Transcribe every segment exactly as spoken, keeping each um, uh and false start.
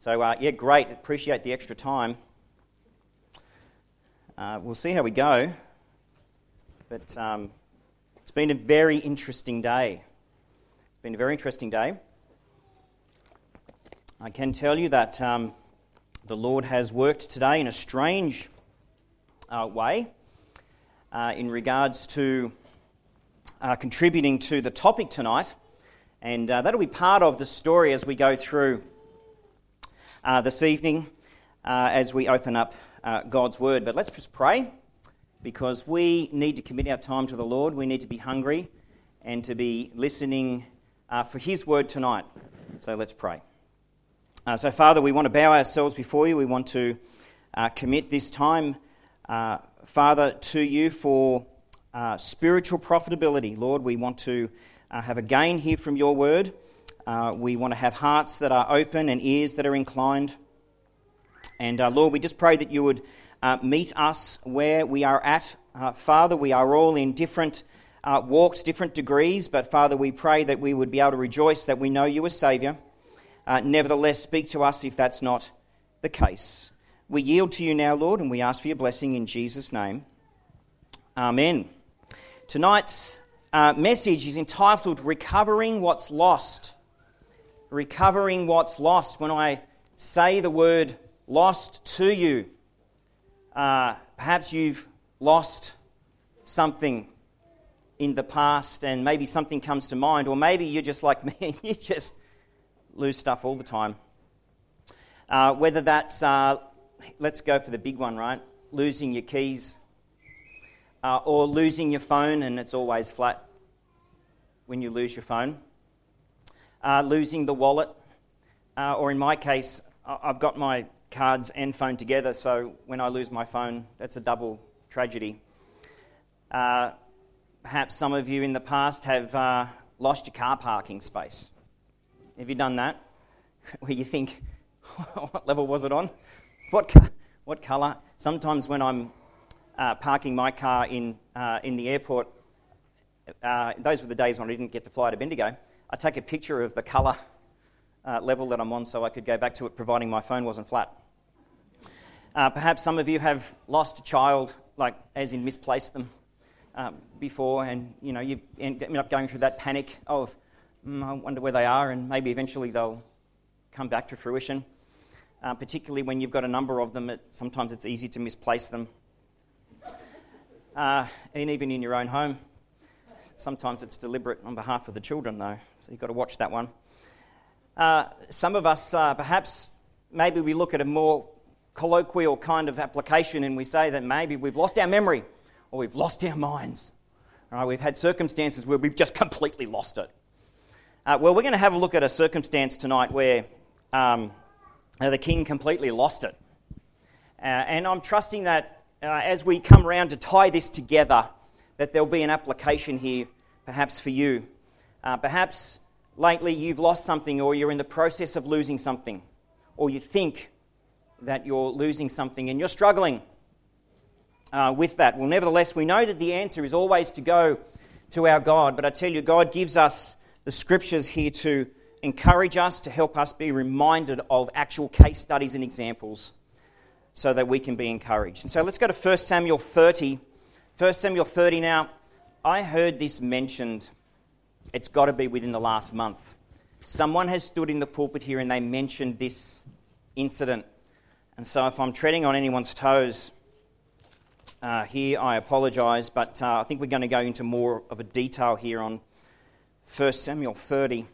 So, uh, yeah, great. Appreciate the extra time. Uh, we'll see how we go. But um, it's been a very interesting day. It's been a very interesting day. I can tell you that um, the Lord has worked today in a strange uh, way uh, in regards to uh, contributing to the topic tonight. And uh, that'll be part of the story as we go through uh, this evening uh, as we open up uh, God's Word. But let's just pray, because we need to commit our time to the Lord. We need to be hungry and to be listening uh, for His Word tonight. So let's pray. Uh, so, Father, we want to bow ourselves before you. We want to uh, commit this time, uh, Father, to you for uh, spiritual profitability. Lord, we want to uh, have a gain here from your word. Uh, we want to have hearts that are open and ears that are inclined. And, uh, Lord, we just pray that you would uh, meet us where we are at. Uh, Father, we are all in different uh, walks, different degrees, but, Father, we pray that we would be able to rejoice that we know you as Saviour. Uh, nevertheless, speak to us if that's not the case. We yield to you now, Lord, and we ask for your blessing in Jesus' name. Amen. Tonight's uh, message is entitled Recovering What's Lost. Recovering What's Lost. When I say the word lost to you, uh, perhaps you've lost something in the past and maybe something comes to mind, or maybe you're just like me, you just lose stuff all the time. Uh, whether that's, uh, let's go for the big one, right? Losing your keys, uh, or losing your phone and it's always flat when you lose your phone. Uh, losing the wallet, uh, or in my case, I've got my cards and phone together, so when I lose my phone, that's a double tragedy. Uh, perhaps some of you in the past have uh, lost your car parking space. Have you done that? Where you think, what level was it on? What co- what colour? Sometimes when I'm uh, parking my car in uh, in the airport, uh, those were the days when I didn't get to fly to Bendigo, I take a picture of the colour uh, level that I'm on so I could go back to it, providing my phone wasn't flat. Uh, perhaps some of you have lost a child, like as in misplaced them um, before, and you know you end up going through that panic of, mm, I wonder where they are, and maybe eventually they'll come back to fruition. Uh, particularly when you've got a number of them, it, sometimes it's easy to misplace them. Uh, and even in your own home, sometimes it's deliberate on behalf of the children, though, so you've got to watch that one. Uh, some of us, uh, perhaps, maybe we look at a more colloquial kind of application and we say that maybe we've lost our memory or we've lost our minds. All right, we've had circumstances where we've just completely lost it. Uh, well, we're going to have a look at a circumstance tonight where um, the king completely lost it. Uh, and I'm trusting that uh, as we come around to tie this together, that there'll be an application here, perhaps for you. Uh, perhaps lately you've lost something, or you're in the process of losing something, or you think that you're losing something and you're struggling uh, with that. Well, nevertheless, we know that the answer is always to go to our God. But I tell you, God gives us the Scriptures here to encourage us, to help us be reminded of actual case studies and examples so that we can be encouraged. And so let's go to First Samuel thirty. First Samuel thirty now, I heard this mentioned, it's got to be within the last month. Someone has stood in the pulpit here and they mentioned this incident. And so if I'm treading on anyone's toes uh, here, I apologise, but uh, I think we're going to go into more of a detail here on First Samuel thirty.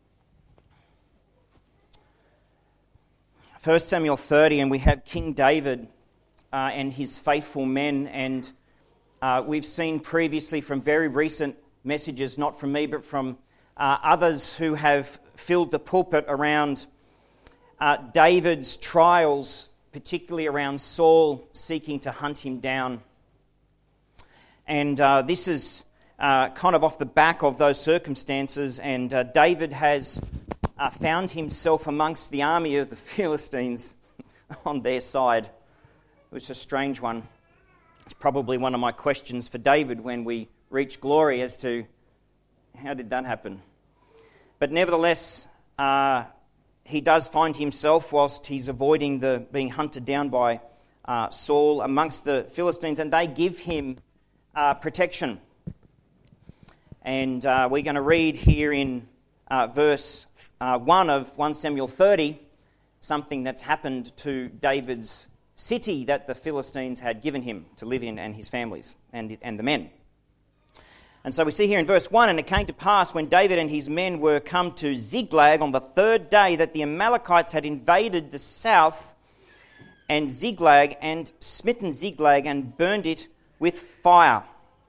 First Samuel thirty, and we have King David uh, and his faithful men, and uh, we've seen previously from very recent messages, not from me, but from uh, others who have filled the pulpit around uh, David's trials, particularly around Saul seeking to hunt him down. And uh, this is uh, kind of off the back of those circumstances, and uh, David has uh, found himself amongst the army of the Philistines on their side. It was a strange one. It's probably one of my questions for David when we reach glory as to how did that happen. But nevertheless, uh, he does find himself, whilst he's avoiding the being hunted down by uh, Saul, amongst the Philistines, and they give him uh, protection. And uh, we're going to read here in uh, verse uh, one of First Samuel thirty, something that's happened to David's city that the Philistines had given him to live in, and his families and, and the men. And so we see here in verse one, and it came to pass when David and his men were come to Ziklag on the third day that the Amalekites had invaded the south and Ziklag and smitten Ziklag and burned it with fire.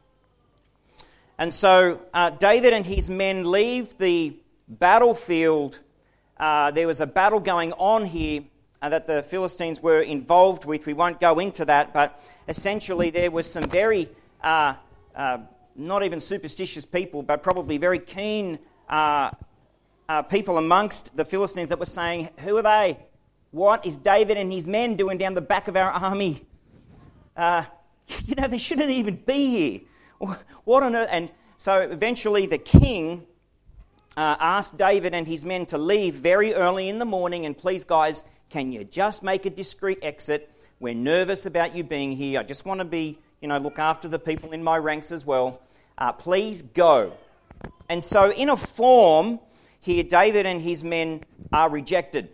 And so uh, David and his men leave the battlefield. Uh, there was a battle going on here uh, that the Philistines were involved with. We won't go into that, but essentially there was some very, uh, uh, not even superstitious people, but probably very keen uh, uh, people amongst the Philistines that were saying, who are they? What is David and his men doing down the back of our army? Uh, you know, they shouldn't even be here. What on earth? And so eventually the king uh, asked David and his men to leave very early in the morning, and please guys, can you just make a discreet exit? We're nervous about you being here. I just want to be, you know, look after the people in my ranks as well. Uh, please go. And so in a form here, David and his men are rejected.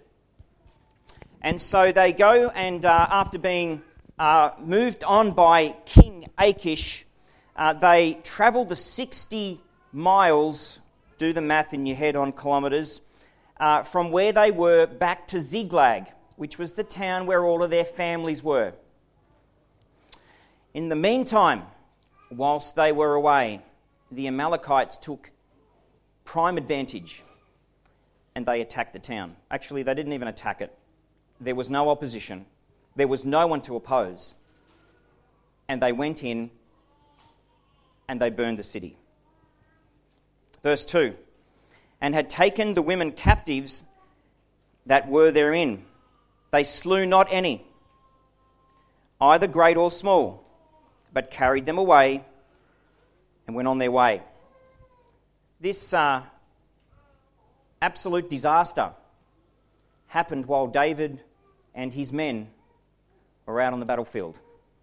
And so they go, and uh, after being uh, moved on by King Achish, Uh, they travelled the sixty miles, do the math in your head on kilometres, uh, from where they were back to Ziklag, which was the town where all of their families were. In the meantime, whilst they were away, the Amalekites took prime advantage and they attacked the town. Actually, they didn't even attack it. There was no opposition. There was no one to oppose. And they went in and they burned the city. Verse two, and had taken the women captives that were therein. They slew not any, either great or small, but carried them away and went on their way. This uh, absolute disaster happened while David and his men were out on the battlefield.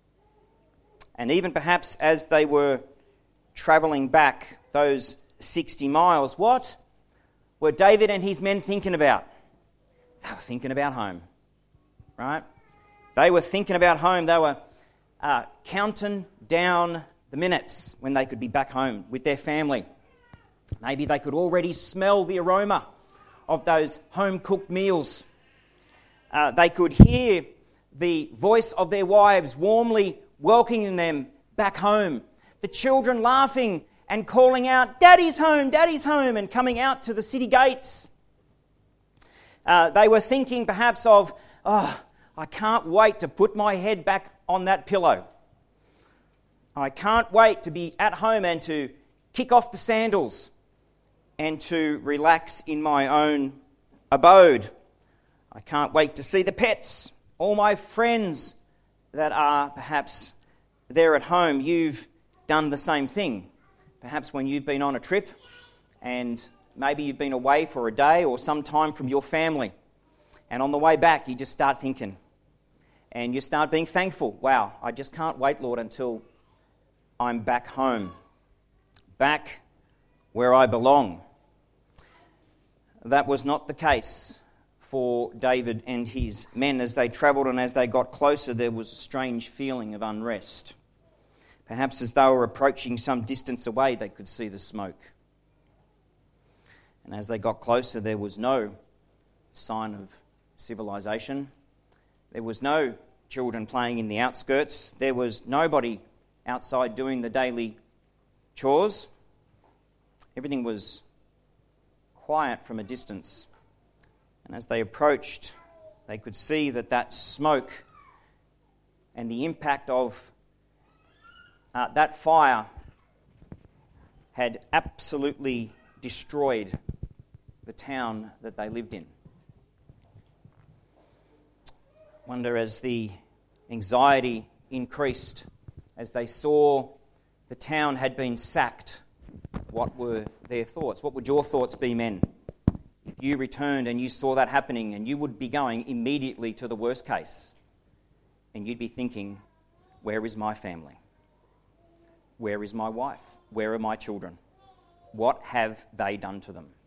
And even perhaps as they were travelling back those sixty miles, what were David and his men thinking about? They were thinking about home, right? They were thinking about home. They were uh, counting down the minutes when they could be back home with their family. Maybe they could already smell the aroma of those home-cooked meals. Uh, they could hear the voice of their wives warmly welcoming them back home. The children laughing and calling out, "Daddy's home, Daddy's home," and coming out to the city gates. Uh, they were thinking perhaps of, oh, I can't wait to put my head back on that pillow. I can't wait to be at home and to kick off the sandals and to relax in my own abode. I can't wait to see the pets, all my friends that are perhaps there at home. You've done the same thing. Perhaps when you've been on a trip and maybe you've been away for a day or some time from your family, and on the way back you just start thinking and you start being thankful. Wow, I just can't wait, Lord, until I'm back home, back where I belong. That was not the case for David and his men. As they travelled and as they got closer, there was a strange feeling of unrest. Perhaps as they were approaching some distance away, they could see the smoke. And as they got closer, there was no sign of civilization. There was no children playing in the outskirts. There was nobody outside doing the daily chores. Everything was quiet from a distance. And as they approached, they could see that that smoke and the impact of Uh, that fire had absolutely destroyed the town that they lived in. Wonder as the anxiety increased, as they saw the town had been sacked, what were their thoughts? What would your thoughts be, men, if you returned and you saw that happening, and you would be going immediately to the worst case. And you'd be thinking, where is my family? Where is my wife? Where are my children? What have they done to them?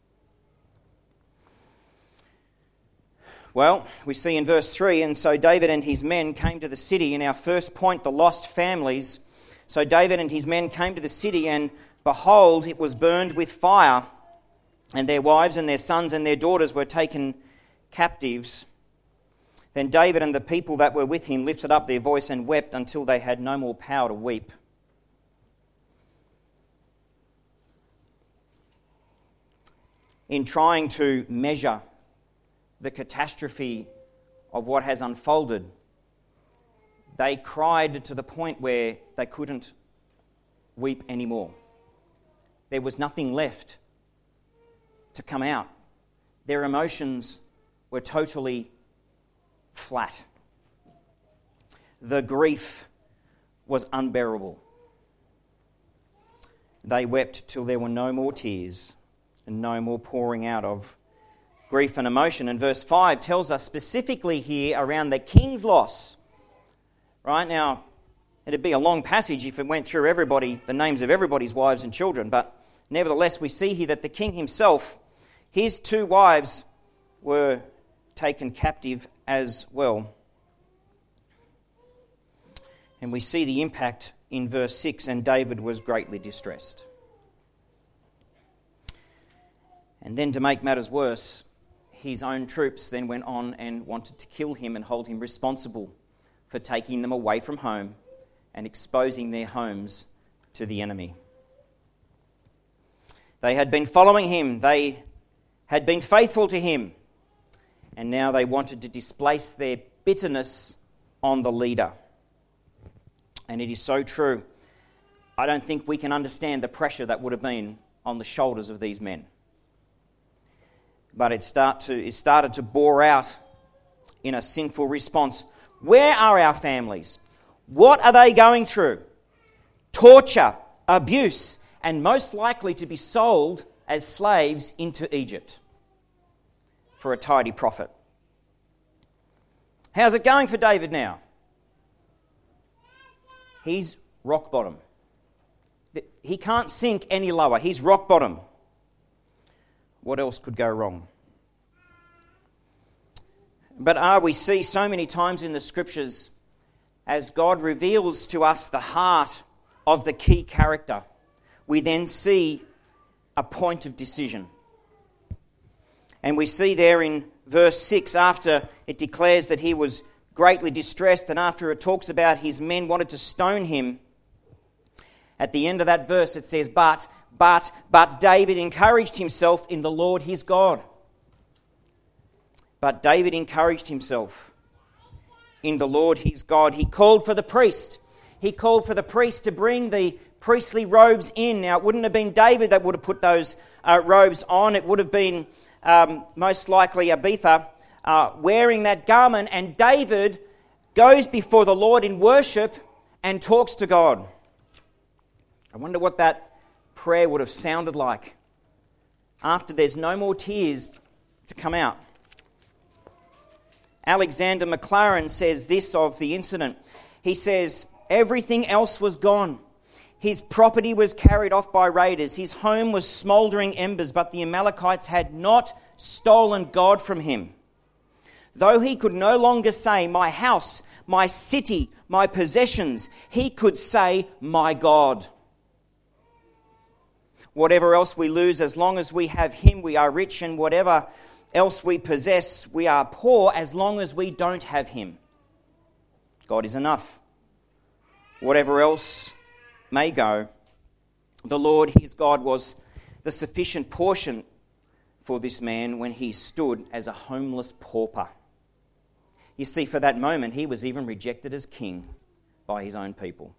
Well, we see in verse three, and so David and his men came to the city. In our first point, the lost families. So David and his men came to the city, and behold, it was burned with fire, and their wives and their sons and their daughters were taken captives. Then David and the people that were with him lifted up their voice and wept until they had no more power to weep. In trying to measure the catastrophe of what has unfolded, they cried to the point where they couldn't weep anymore. There was nothing left to come out. Their emotions were totally flat. The grief was unbearable. They wept till there were no more tears and no more pouring out of grief and emotion. And verse five tells us specifically here around the king's loss. Right now, it'd be a long passage if it went through everybody, the names of everybody's wives and children, but nevertheless we see here that the king himself, his two wives were taken captive as well. And we see the impact in verse six, and David was greatly distressed. And then to make matters worse, his own troops then went on and wanted to kill him and hold him responsible for taking them away from home and exposing their homes to the enemy. They had been following him, they had been faithful to him, and now they wanted to displace their bitterness on the leader. And it is so true. I don't think we can understand the pressure that would have been on the shoulders of these men. But it, start to, it started to bore out in a sinful response. Where are our families? What are they going through? Torture, abuse, and most likely to be sold as slaves into Egypt for a tidy profit. How's it going for David now? He's rock bottom. He can't sink any lower. He's rock bottom. What else could go wrong? But ah, we see so many times in the Scriptures, as God reveals to us the heart of the key character, we then see a point of decision. And we see there in verse six, after it declares that he was greatly distressed, and after it talks about his men wanted to stone him, at the end of that verse it says, But, but, but David encouraged himself in the Lord his God. But David encouraged himself in the Lord his God. He called for the priest. He called for the priest to bring the priestly robes in. Now, it wouldn't have been David that would have put those uh, robes on. It would have been um, most likely Abiathar uh, wearing that garment. And David goes before the Lord in worship and talks to God. I wonder what that prayer would have sounded like after there's no more tears to come out. Alexander Maclaren says this of the incident. He says, everything else was gone. His property was carried off by raiders. His home was smouldering embers, but the Amalekites had not stolen God from him. Though he could no longer say, my house, my city, my possessions, he could say, my God. Whatever else we lose, as long as we have him, we are rich, and whatever else we possess, we are poor as long as we don't have him. God is enough. Whatever else may go, the Lord his God was the sufficient portion for this man when he stood as a homeless pauper. You see, for that moment, he was even rejected as king by his own people.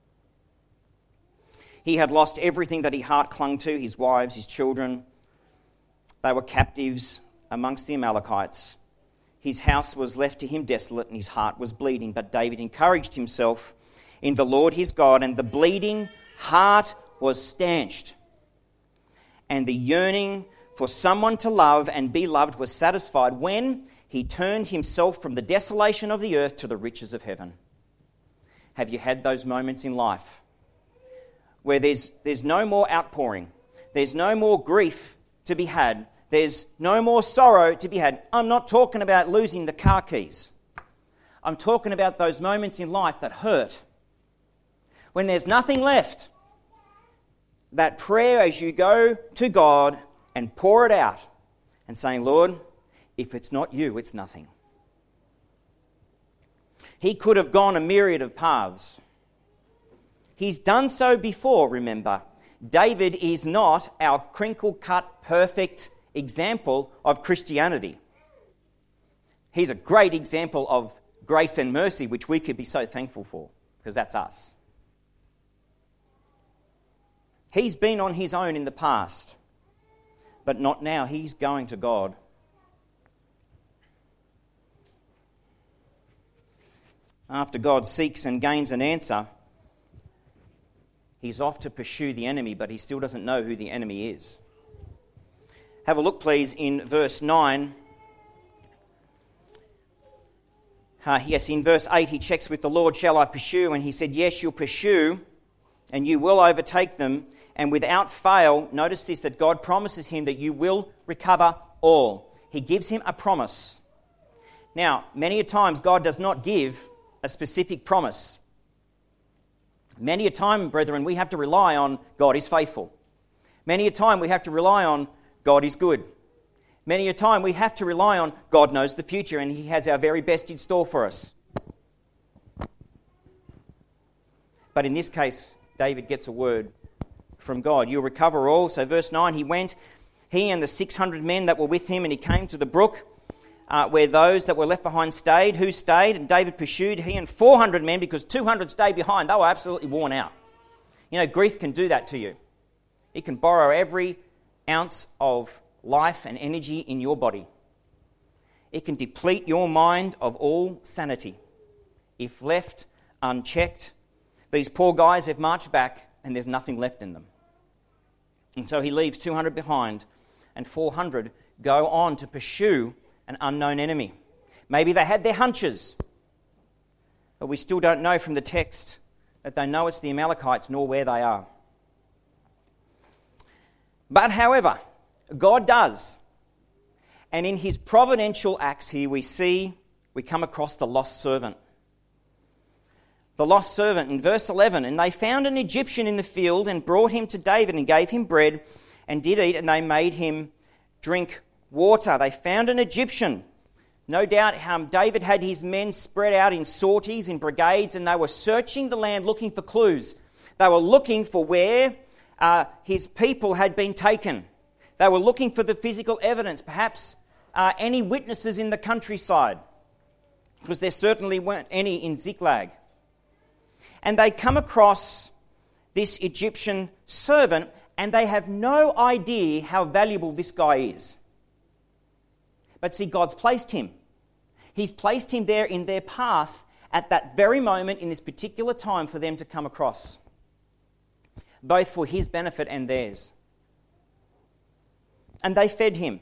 He had lost everything that his heart clung to, his wives, his children. They were captives amongst the Amalekites. His house was left to him desolate and his heart was bleeding. But David encouraged himself in the Lord his God, and the bleeding heart was stanched. And the yearning For someone to love and be loved was satisfied when he turned himself from the desolation of the earth to the riches of heaven. Have you had those moments in life where there's, there's no more outpouring, there's no more grief to be had, there's no more sorrow to be had? I'm not talking about losing the car keys. I'm talking about those moments in life that hurt. When there's nothing left, that prayer as you go to God and pour it out and saying, Lord, if it's not you, it's nothing. He could have gone a myriad of paths. He's done so before, remember. David is not our crinkle-cut, perfect example of Christianity. He's a great example of grace and mercy, which we could be so thankful for, because that's us. He's been on his own in the past, but not now. He's going to God. After God seeks and gains an answer, he's off to pursue the enemy, but he still doesn't know who the enemy is. Have a look, please, in verse nine. Uh, yes, in verse eight, he checks with the Lord, shall I pursue? And he said, yes, you'll pursue, and you will overtake them. And without fail, notice this, that God promises him that you will recover all. He gives him a promise. Now, many a times God does not give a specific promise. Many a time, brethren, we have to rely on God is faithful. Many a time we have to rely on God is good. Many a time we have to rely on God knows the future and he has our very best in store for us. But in this case, David gets a word from God. You'll recover all. So verse nine, he went, he and the six hundred men that were with him, and he came to the brook uh, where those that were left behind stayed. Who stayed? And David pursued, he and four hundred men, because two hundred stayed behind. They were absolutely worn out. You know, grief can do that to you. It can borrow every ounce of life and energy in your body. It can deplete your mind of all sanity. If left unchecked, these poor guys have marched back and there's nothing left in them. And so he leaves two hundred behind, and four hundred go on to pursue an unknown enemy. Maybe they had their hunches, but we still don't know from the text that they know it's the Amalekites nor where they are. But however, God does. And in his providential acts here we see, we come across the lost servant. The lost servant in verse eleven, and they found an Egyptian in the field and brought him to David and gave him bread and did eat, and they made him drink water. They found an Egyptian. No doubt um, David had his men spread out in sorties, in brigades, and they were searching the land looking for clues. They were looking for where uh, his people had been taken. They were looking for the physical evidence, perhaps uh, any witnesses in the countryside, because there certainly weren't any in Ziklag. And they come across this Egyptian servant, and they have no idea how valuable this guy is. But see, God's placed him. He's placed him there in their path at that very moment in this particular time for them to come across, both for his benefit and theirs. And they fed him.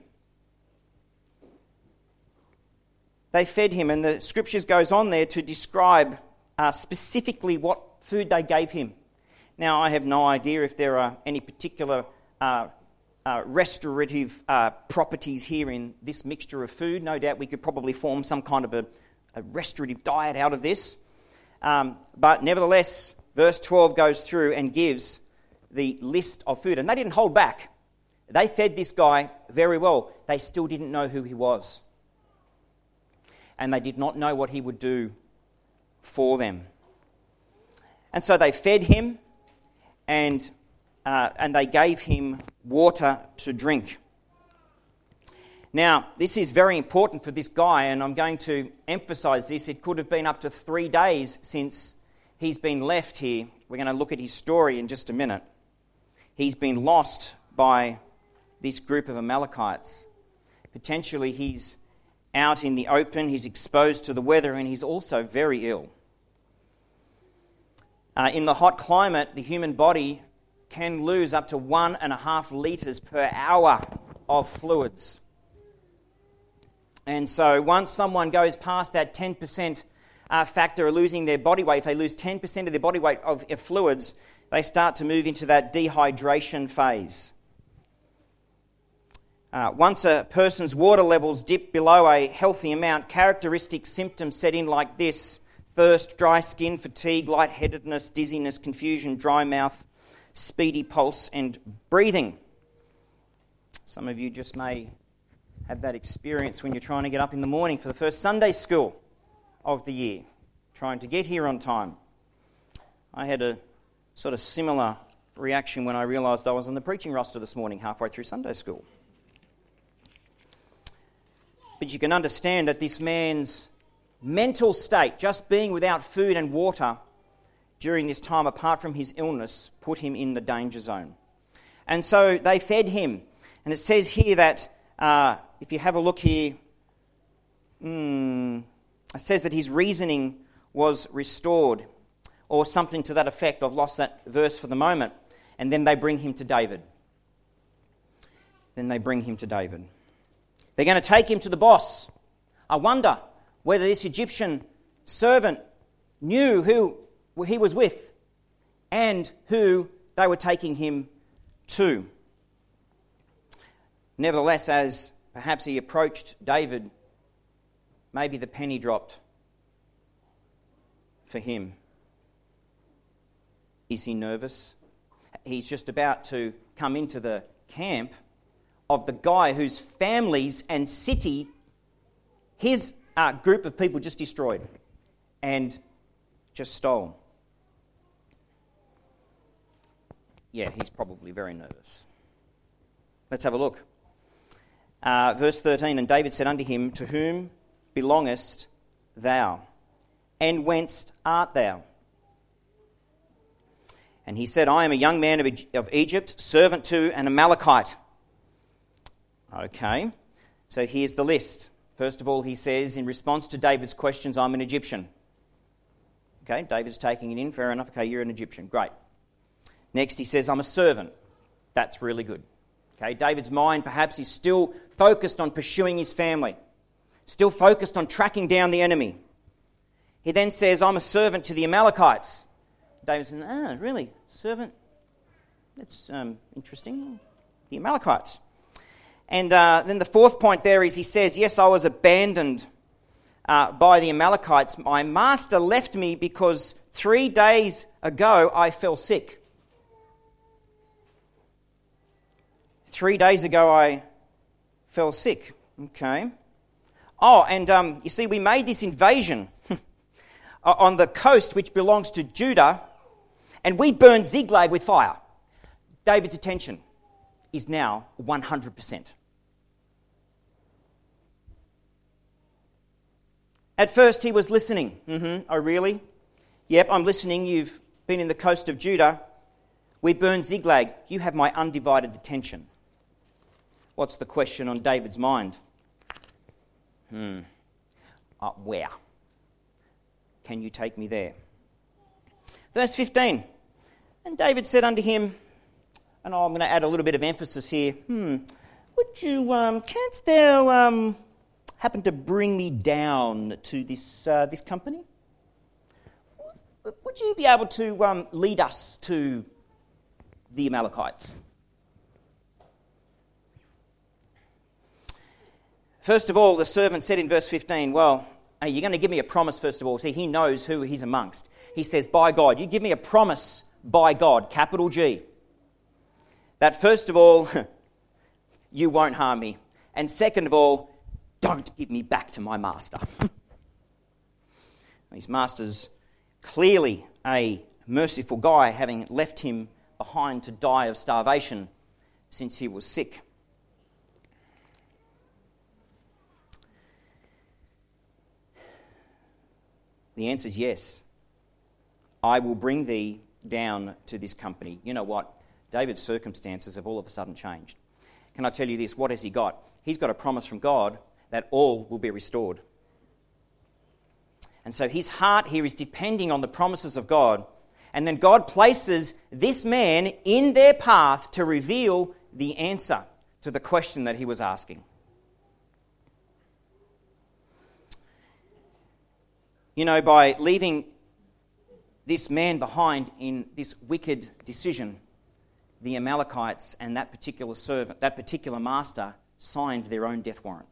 They fed him, and the scriptures goes on there to describe uh, specifically what food they gave him. Now, I have no idea if there are any particular uh, uh, restorative uh, properties here in this mixture of food. No doubt we could probably form some kind of a, a restorative diet out of this. Um, but nevertheless, verse twelve goes through and gives the list of food. And they didn't hold back. They fed this guy very well. They still didn't know who he was. And they did not know what he would do for them. And so they fed him, and uh, and they gave him water to drink. Now, this is very important for this guy, and I'm going to emphasise this. It could have been up to three days since he's been left here. We're going to look at his story in just a minute. He's been lost by this group of Amalekites. Potentially he's out in the open, he's exposed to the weather, and he's also very ill. Uh, in the hot climate, the human body can lose up to one and a half litres per hour of fluids. And so once someone goes past that ten percent uh, factor of losing their body weight, if they lose ten percent of their body weight of, of fluids, they start to move into that dehydration phase. Uh, once a person's water levels dip below a healthy amount, characteristic symptoms set in like this: thirst, dry skin, fatigue, lightheadedness, dizziness, confusion, dry mouth, speedy pulse, and breathing. Some of you just may have that experience when you're trying to get up in the morning for the first Sunday school of the year, trying to get here on time. I had a sort of similar reaction when I realised I was on the preaching roster this morning halfway through Sunday school. But you can understand that this man's mental state, just being without food and water during this time apart from his illness, put him in the danger zone. And so they fed him. And it says here that, uh, if you have a look here, hmm, it says that his reasoning was restored, or something to that effect. I've lost that verse for the moment. And then they bring him to David. Then they bring him to David. They're going to take him to the boss. I wonder whether this Egyptian servant knew who he was with and who they were taking him to. Nevertheless, as perhaps he approached David, maybe the penny dropped for him. Is he nervous? He's just about to come into the camp of the guy whose families and city his uh, group of people just destroyed and just stole. Yeah, he's probably very nervous. Let's have a look. Uh, verse thirteen, and David said unto him, to whom belongest thou? And whence art thou? And he said, I am a young man of, of Egypt, servant to an Amalekite. Okay, so here's the list. First of all, he says, in response to David's questions, I'm an Egyptian. Okay, David's taking it in, fair enough. Okay, you're an Egyptian, great. Next, he says, I'm a servant. That's really good. Okay, David's mind perhaps is still focused on pursuing his family, still focused on tracking down the enemy. He then says, I'm a servant to the Amalekites. David says, ah, really? Servant? That's um, interesting. The Amalekites. And uh, then the fourth point there is he says, yes, I was abandoned uh, by the Amalekites. My master left me because three days ago I fell sick. Three days ago I fell sick. Okay. Oh, and um, you see, we made this invasion on the coast which belongs to Judah, and we burned Ziklag with fire. David's attention is now one hundred percent. At first he was listening. Mm-hmm. Oh, really? Yep, I'm listening. You've been in the coast of Judah. We burned Ziklag. You have my undivided attention. What's the question on David's mind? Hmm. Uh, where? Can you take me there? Verse fifteen. And David said unto him, and I'm going to add a little bit of emphasis here. Hmm. Would you, um, canst thou um, happen to bring me down to this uh, this company? Would you be able to um, lead us to the Amalekites? First of all, the servant said in verse fifteen, well, are you going to give me a promise first of all? See, he knows who he's amongst. He says, by God, you give me a promise by God, capital G, that first of all, you won't harm me. And second of all, don't give me back to my master. His master's clearly a merciful guy, having left him behind to die of starvation since he was sick. The answer is yes. I will bring thee down to this company. You know what? David's circumstances have all of a sudden changed. Can I tell you this? What has he got? He's got a promise from God that all will be restored. And so his heart here is depending on the promises of God. And then God places this man in their path to reveal the answer to the question that he was asking. You know, by leaving this man behind in this wicked decision, the Amalekites and that particular servant, that particular master, signed their own death warrant.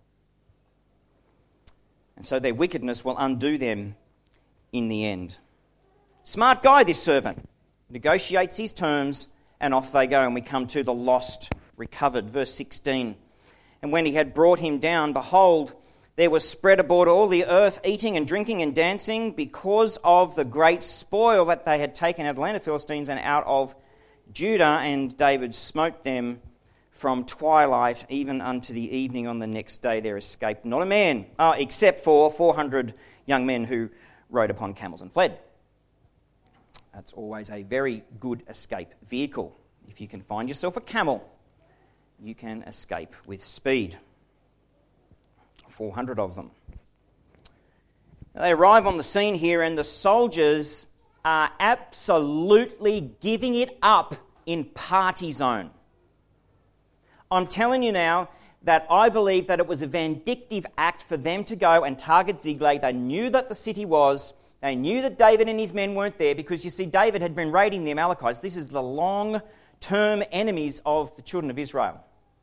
And so their wickedness will undo them in the end. Smart guy, this servant. Negotiates his terms, and off they go. And we come to the lost, recovered. Verse sixteen. And when he had brought him down, behold, there was spread abroad all the earth, eating and drinking and dancing, because of the great spoil that they had taken out of the land of Philistines and out of Judah. And David smote them from twilight even unto the evening on the next day. There escaped not a man, uh, except for four hundred young men who rode upon camels and fled. That's always a very good escape vehicle. If you can find yourself a camel, you can escape with speed. four hundred of them. Now, they arrive on the scene here, and the soldiers are absolutely giving it up in party zone. I'm telling you now that I believe that it was a vindictive act for them to go and target Ziklag. They knew that the city was. They knew that David and his men weren't there, because, you see, David had been raiding the Amalekites. This is the long-term enemies of the children of Israel.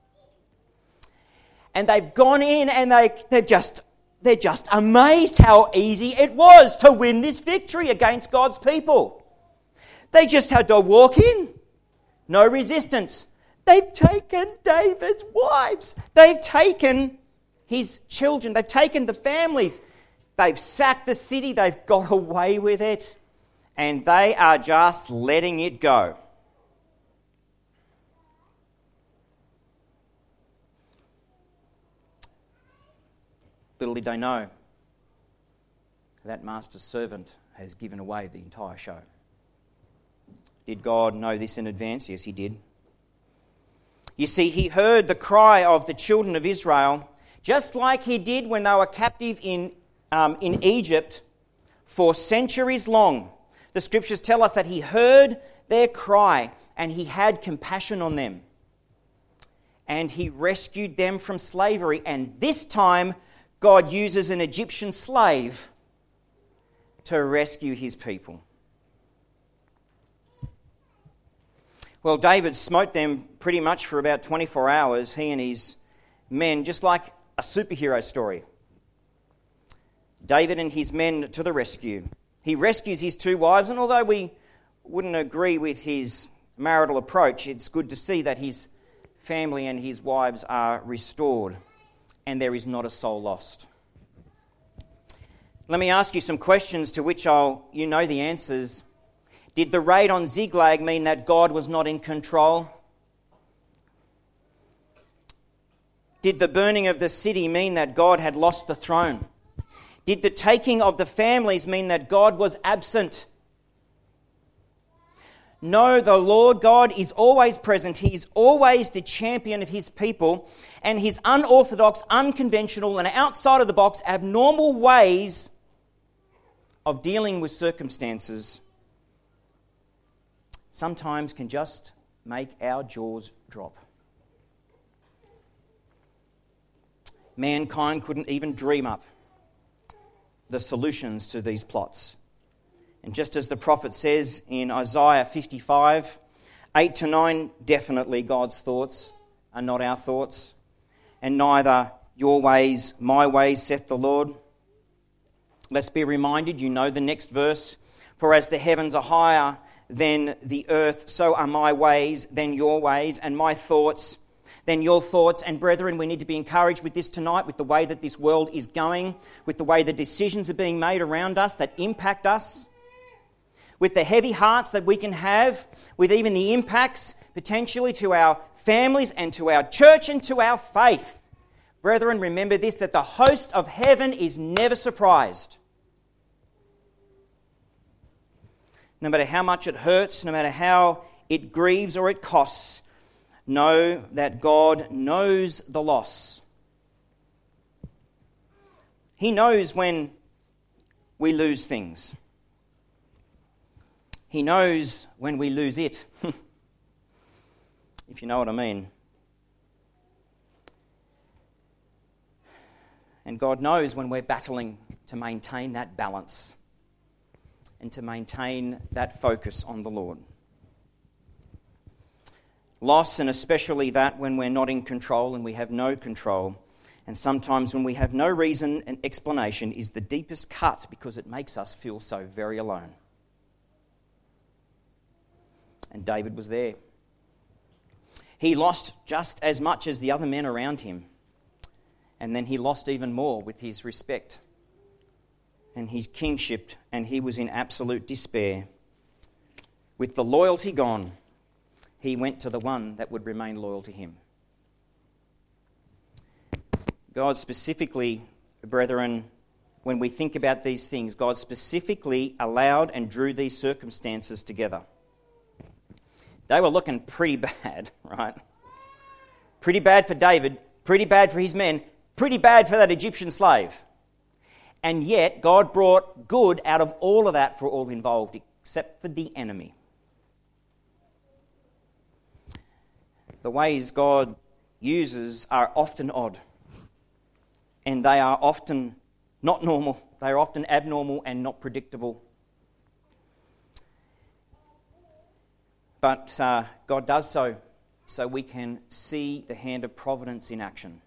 And they've gone in and they, they've just, they're just amazed how easy it was to win this victory against God's people. They just had to walk in. No resistance. They've taken David's wives. They've taken his children. They've taken the families. They've sacked the city. They've got away with it. And they are just letting it go. Little did they know, that master's servant has given away the entire show. Did God know this in advance? Yes, he did. You see, he heard the cry of the children of Israel, just like he did when they were captive in, um, in Egypt for centuries long. The scriptures tell us that he heard their cry and he had compassion on them. And he rescued them from slavery. And this time, God uses an Egyptian slave to rescue his people. Well, David smote them pretty much for about twenty-four hours, he and his men, just like a superhero story. David and his men to the rescue. He rescues his two wives, and although we wouldn't agree with his marital approach, it's good to see that his family and his wives are restored, and there is not a soul lost. Let me ask you some questions to which I'll, you know the answers. Did the raid on Ziklag mean that God was not in control? Did the burning of the city mean that God had lost the throne? Did the taking of the families mean that God was absent? No, the Lord God is always present. He is always the champion of his people, and his unorthodox, unconventional, and outside of the box, abnormal ways of dealing with circumstances sometimes can just make our jaws drop. Mankind couldn't even dream up the solutions to these plots. And just as the prophet says in Isaiah fifty-five, eight to nine, definitely God's thoughts are not our thoughts, and neither your ways, my ways, saith the Lord. Let's be reminded, you know the next verse, for as the heavens are higher than the earth, so are my ways than your ways, and my thoughts than your thoughts. And brethren, we need to be encouraged with this tonight, with the way that this world is going, with the way the decisions are being made around us that impact us, with the heavy hearts that we can have, with even the impacts potentially to our families and to our church and to our faith. Brethren, remember this, that the host of heaven is never surprised. No matter how much it hurts, no matter how it grieves or it costs, know that God knows the loss. He knows when we lose things. He knows when we lose it, if you know what I mean. And God knows when we're battling to maintain that balance and to maintain that focus on the Lord. Loss, and especially that when we're not in control and we have no control, and sometimes when we have no reason and explanation, is the deepest cut because it makes us feel so very alone. And David was there. He lost just as much as the other men around him. And then he lost even more with his respect and his kingship, and he was in absolute despair. With the loyalty gone, he went to the one that would remain loyal to him. God specifically, brethren, when we think about these things, God specifically allowed and drew these circumstances together. They were looking pretty bad, right? Pretty bad for David, pretty bad for his men, pretty bad for that Egyptian slave. And yet, God brought good out of all of that for all involved, except for the enemy. The ways God uses are often odd. And they are often not normal. They are often abnormal and not predictable. But uh, God does so, so we can see the hand of providence in action.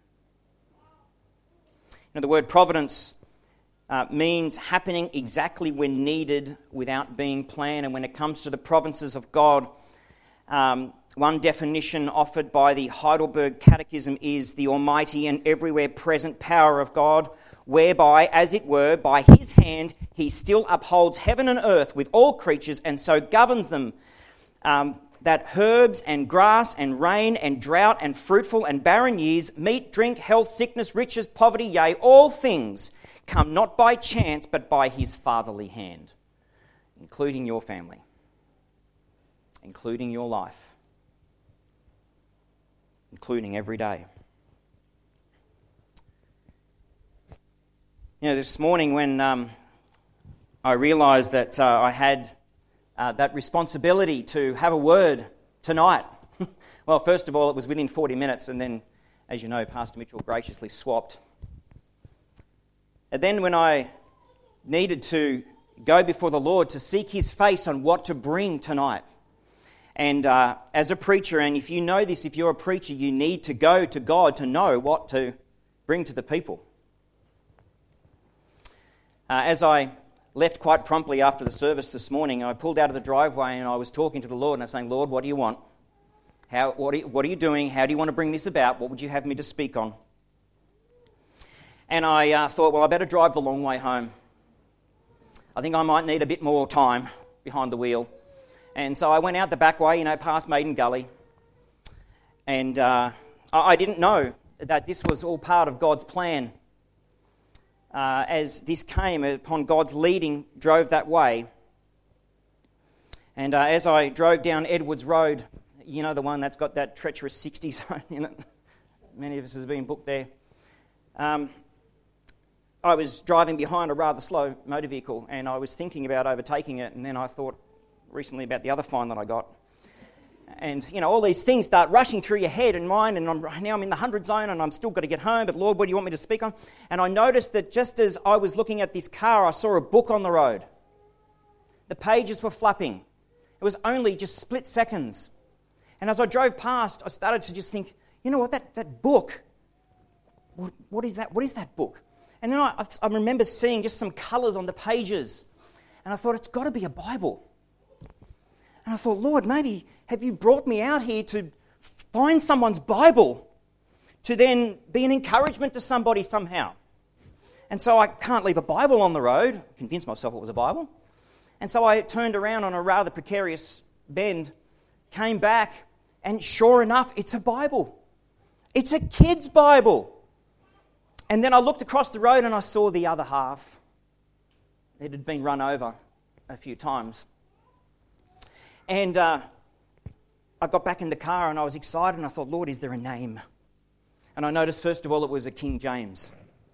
Now, the word providence uh, means happening exactly when needed without being planned. And when it comes to the providences of God, um, one definition offered by the Heidelberg Catechism is the almighty and everywhere present power of God, whereby, as it were, by his hand, he still upholds heaven and earth with all creatures and so governs them, um, that herbs and grass and rain and drought and fruitful and barren years, meat, drink, health, sickness, riches, poverty, yea, all things come not by chance but by his fatherly hand, including your family, including your life, including every day. You know, this morning when um, I realised that uh, I had uh, that responsibility to have a word tonight. Well, first of all, it was within forty minutes, and then, as you know, Pastor Mitchell graciously swapped. And then when I needed to go before the Lord to seek his face on what to bring tonight, and uh, as a preacher, and if you know this, if you're a preacher, you need to go to God to know what to bring to the people. Uh, as I left quite promptly after the service this morning, I pulled out of the driveway and I was talking to the Lord and I was saying, Lord, what do you want? How, what, are you, what are you doing? How do you want to bring this about? What would you have me to speak on? And I uh, thought, well, I better drive the long way home. I think I might need a bit more time behind the wheel. And so I went out the back way, you know, past Maiden Gully. And uh, I didn't know that this was all part of God's plan. Uh, as this came upon God's leading, drove that way. And uh, as I drove down Edwards Road, you know, the one that's got that treacherous sixty zone in it. Many of us have been booked there. Um, I was driving behind a rather slow motor vehicle and I was thinking about overtaking it, and then I thought recently about the other fine that I got. And, you know, all these things start rushing through your head and mind, and I'm, now I'm in the hundred zone and I'm still got to get home, but Lord, what do you want me to speak on? And I noticed that just as I was looking at this car, I saw a book on the road. The pages were flapping. It was only just split seconds. And as I drove past, I started to just think, you know what, that, that book, what, what is that? What is that book? And then I, I remember seeing just some colours on the pages. And I thought, it's got to be a Bible. And I thought, Lord, maybe have you brought me out here to find someone's Bible to then be an encouragement to somebody somehow? And so I can't leave a Bible on the road. I convinced myself it was a Bible. And so I turned around on a rather precarious bend, came back, and sure enough, it's a Bible. It's a kid's Bible. And then I looked across the road and I saw the other half. It had been run over a few times. And uh, I got back in the car and I was excited and I thought, Lord, is there a name? And I noticed, first of all, it was a King James.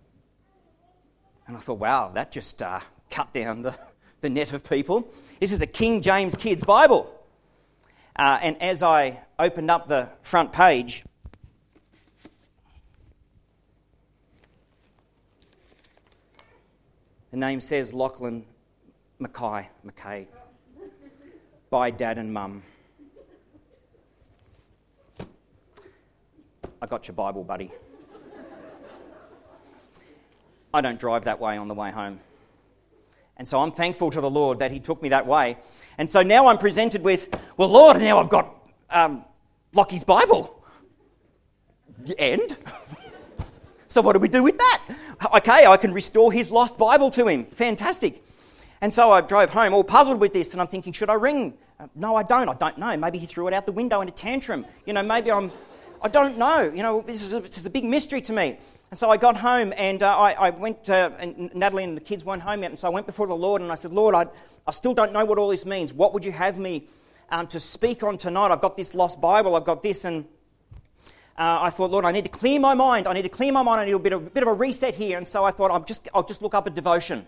And I thought, wow, that just uh, cut down the, the net of people. This is a King James Kids Bible. Uh, and as I opened up the front page, name says Lachlan Mackay, Mackay, by Dad and Mum. I got your Bible, buddy. I don't drive that way on the way home. And so I'm thankful to the Lord that he took me that way. And so now I'm presented with, well, Lord, now I've got um, Lockie's Bible. The end? So what do we do with that? Okay, I can restore his lost Bible to him. Fantastic. And so I drove home all puzzled with this, and I'm thinking, should I ring? Uh, no, I don't. I don't know. Maybe he threw it out the window in a tantrum. You know, maybe I'm... I don't know. You know, this is a, this is a big mystery to me. And so I got home and uh, I, I went, uh, and Natalie and the kids weren't home yet, and so I went before the Lord and I said, Lord, I, I still don't know what all this means. What would you have me um, to speak on tonight? I've got this lost Bible, I've got this, and uh, I thought, Lord, I need to clear my mind. I need to clear my mind. I need a bit of, a bit of a reset here. And so I thought, I'll just, I'll just look up a devotion.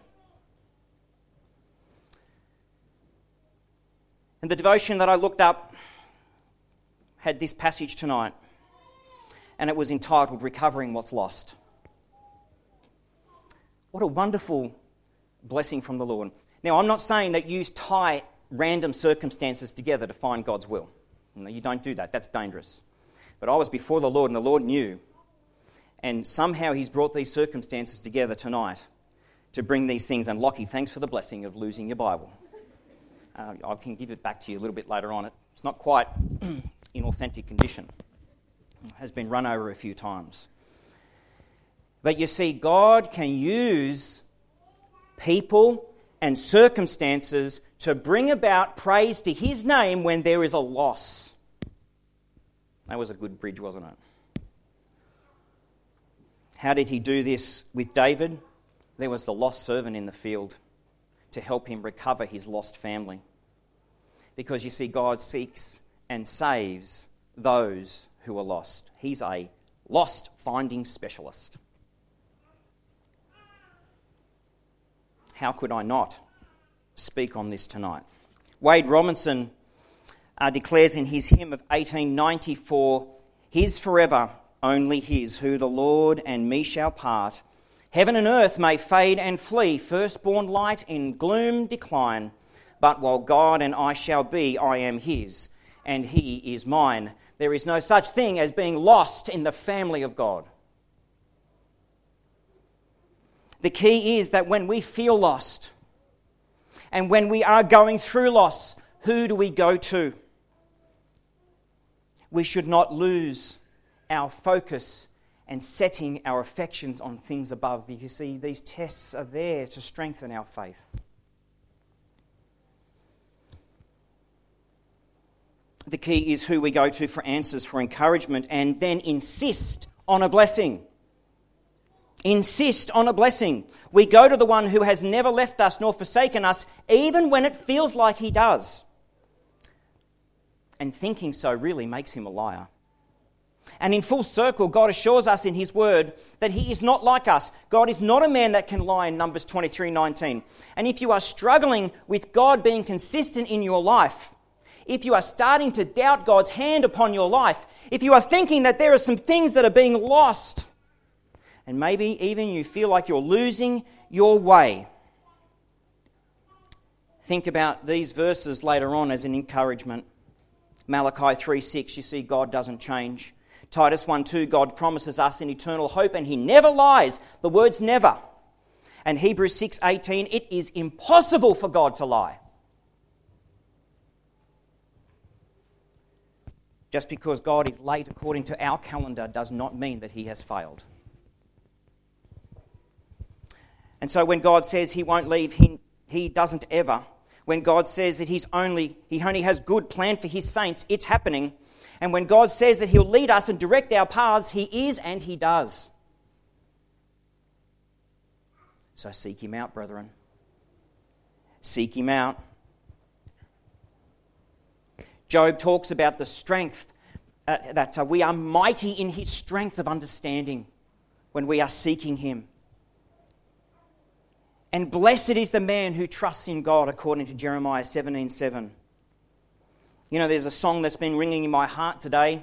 And the devotion that I looked up had this passage tonight. And it was entitled, Recovering What's Lost. What a wonderful blessing from the Lord. Now, I'm not saying that you tie random circumstances together to find God's will. You know, you don't do that. That's dangerous. But I was before the Lord, and the Lord knew. And somehow he's brought these circumstances together tonight to bring these things. And Lockie, thanks for the blessing of losing your Bible. Uh, I can give it back to you a little bit later on. It's not quite in authentic condition. Has been run over a few times. But you see, God can use people and circumstances to bring about praise to his name when there is a loss. That was a good bridge, wasn't it? How did he do this with David? There was the lost servant in the field to help him recover his lost family. Because you see, God seeks and saves those who are lost. He's a lost finding specialist. How could I not speak on this tonight? Wade Robinson uh, declares in his hymn of eighteen ninety-four, His forever, only his, who the Lord and me shall part. Heaven and earth may fade and flee, firstborn light in gloom decline. But while God and I shall be, I am his, and he is mine. There is no such thing as being lost in the family of God. The key is that when we feel lost and when we are going through loss, who do we go to? We should not lose our focus and setting our affections on things above. Because you see, these tests are there to strengthen our faith. The key is who we go to for answers, for encouragement, and then insist on a blessing. Insist on a blessing. We go to the one who has never left us nor forsaken us, even when it feels like he does. And thinking so really makes him a liar. And in full circle, God assures us in his word that he is not like us. God is not a man that can lie in Numbers twenty-three nineteen. And if you are struggling with God being consistent in your life, if you are starting to doubt God's hand upon your life, if you are thinking that there are some things that are being lost, and maybe even you feel like you're losing your way, think about these verses later on as an encouragement. Malachi three six, you see, God doesn't change. Titus one two, God promises us an eternal hope and he never lies. The word's never. And Hebrews six eighteen, it is impossible for God to lie. Just because God is late according to our calendar does not mean that he has failed. And so when God says he won't leave, he, he doesn't ever. When God says that he's only, he only has good plan for his saints, it's happening. And when God says that he'll lead us and direct our paths, he is and he does. So seek him out, brethren. Seek him out. Job talks about the strength, uh, that uh, we are mighty in his strength of understanding when we are seeking him. And blessed is the man who trusts in God, according to Jeremiah seventeen seven. You know, there's a song that's been ringing in my heart today,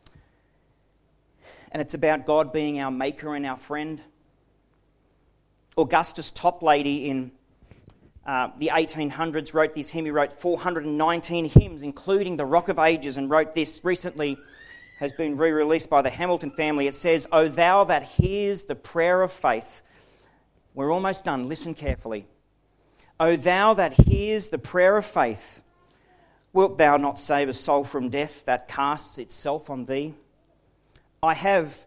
and it's about God being our maker and our friend. Augustus Toplady in uh, the eighteen hundreds wrote this hymn. He wrote four hundred nineteen hymns, including the Rock of Ages, and wrote this recently, has been re-released by the Hamilton family. It says, "O thou that hears the prayer of faith." We're almost done. Listen carefully. "O thou that hears the prayer of faith, wilt thou not save a soul from death that casts itself on thee? I have,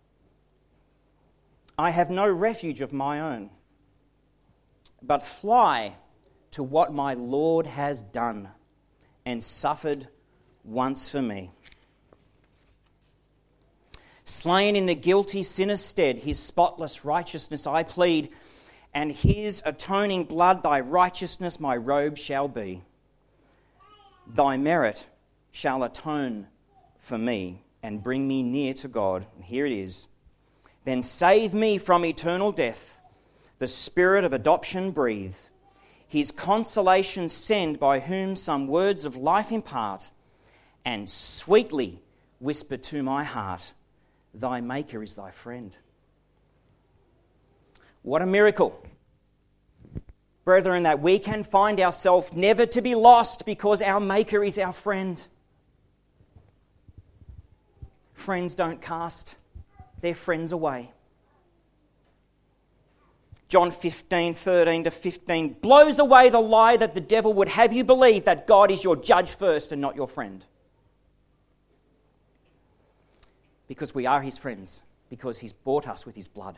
I have no refuge of my own, but fly to what my Lord has done and suffered once for me. Slain in the guilty sinner's stead, his spotless righteousness I plead, and his atoning blood thy righteousness my robe shall be. Thy merit shall atone for me and bring me near to God." And here it is. "Then save me from eternal death, the spirit of adoption breathe. His consolation send by whom some words of life impart, and sweetly whisper to my heart, thy Maker is thy friend." What a miracle, brethren, that we can find ourselves never to be lost because our Maker is our friend. Friends don't cast their friends away. John fifteen, thirteen to fifteen blows away the lie that the devil would have you believe that God is your judge first and not your friend. Because we are his friends, because he's bought us with his blood.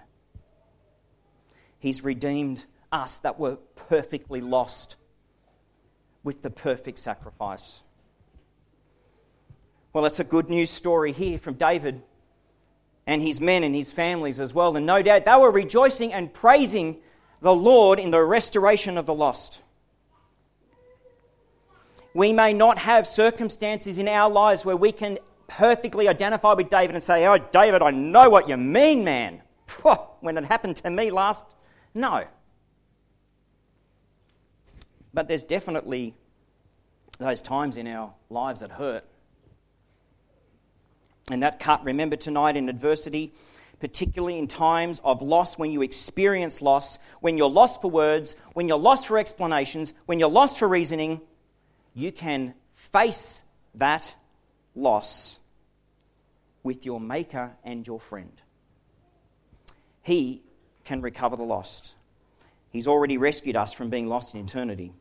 He's redeemed us that were perfectly lost with the perfect sacrifice. Well, it's a good news story here from David and his men and his families as well. And no doubt they were rejoicing and praising the Lord in the restoration of the lost. We may not have circumstances in our lives where we can perfectly identify with David and say, "Oh, David, I know what you mean, man. When it happened to me last..." No. But there's definitely those times in our lives that hurt. And that cut, remember tonight, in adversity, particularly in times of loss, when you experience loss, when you're lost for words, when you're lost for explanations, when you're lost for reasoning, you can face that loss with your Maker and your friend. He can recover the lost. He's already rescued us from being lost in eternity.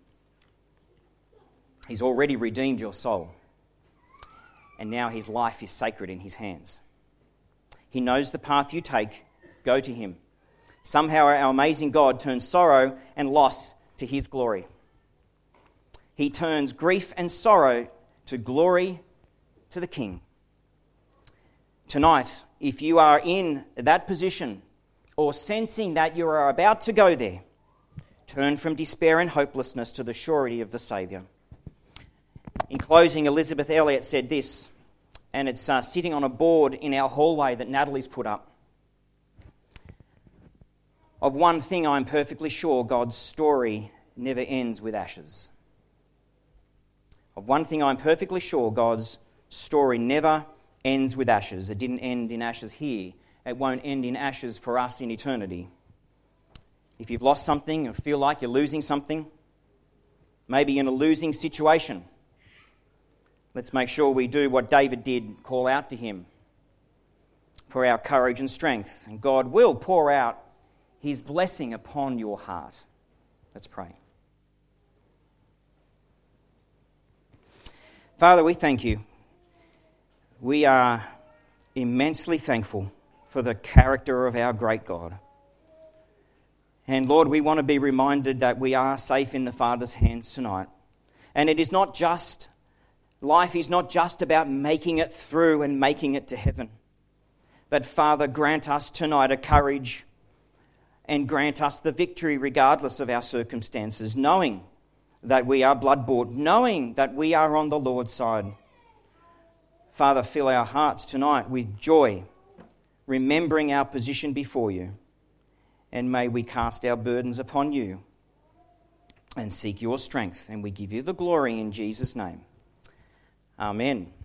He's already redeemed your soul. And now his life is sacred in his hands. He knows the path you take. Go to him. Somehow our amazing God turns sorrow and loss to his glory. He turns grief and sorrow to glory to the King. Tonight, if you are in that position or sensing that you are about to go there, turn from despair and hopelessness to the surety of the Saviour. In closing, Elizabeth Elliot said this, and it's uh, sitting on a board in our hallway that Natalie's put up. "Of one thing I'm perfectly sure, God's story never ends with ashes." Of one thing I'm perfectly sure, God's story never ends with ashes. It didn't end in ashes here. It won't end in ashes for us in eternity. If you've lost something or feel like you're losing something, maybe in a losing situation, let's make sure we do what David did, call out to him for our courage and strength. And God will pour out his blessing upon your heart. Let's pray. Father, we thank you. We are immensely thankful for the character of our great God. And Lord, we want to be reminded that we are safe in the Father's hands tonight. And it is not just, life is not just about making it through and making it to heaven. But Father, grant us tonight a courage and grant us the victory regardless of our circumstances, knowing that we are blood-bought, knowing that we are on the Lord's side. Father, fill our hearts tonight with joy, remembering our position before you. And may we cast our burdens upon you and seek your strength. And we give you the glory in Jesus' name. Amen.